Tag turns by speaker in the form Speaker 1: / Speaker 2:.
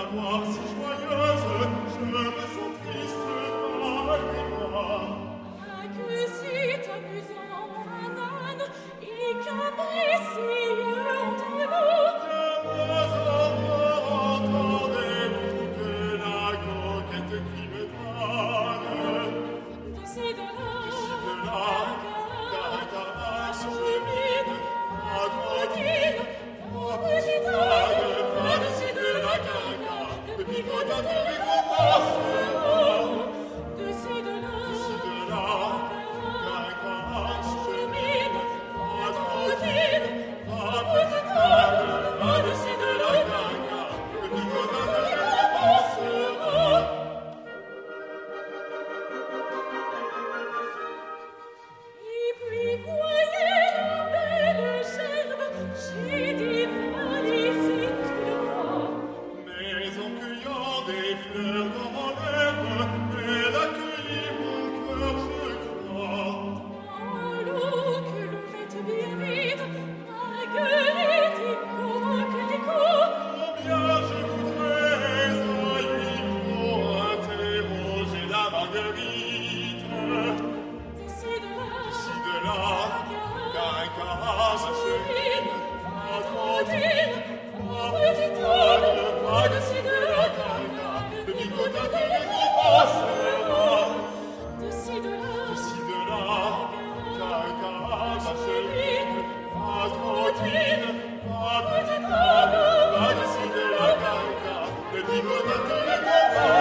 Speaker 1: voir si joyeuse, je me sens triste malgré moi.
Speaker 2: Ah, que c'est amusant, un âne, et capricieux entre nous.
Speaker 1: Entendez-vous que la coquette qui me drague,
Speaker 2: De ci, de là,
Speaker 1: Caracara,
Speaker 2: chemine, va trottine, va petite drague, va de ci, de là, Caracara, le picotin de récompense. De ci, de là, Caracara, chemine, va trottine, va petite drague, va de ci, de là, Caracara, le picotin de récompense. Et puis voyez la belle gerbe, j'ai dévalé c'est tout le bois.
Speaker 1: mais en cueillant des fleurs dans l'herbe, elle accueillit mon cœur, je crois.
Speaker 2: Dans l'eau que l'on mette bien vite, Marguerite et coquelicot.
Speaker 1: Combien je voudrais à lui interroger la Marguerite.
Speaker 2: D'ici
Speaker 1: De là, Caracara, sa chevine,
Speaker 2: va trottine, va petite drague, va de ci, de là, Caracara,
Speaker 1: le picotin de récompense.
Speaker 2: de ci, de là,
Speaker 1: De là, Caracara, sa chevine, va trottine, va petite drague, va de ci, de là, Caracara, le picotin de récompense.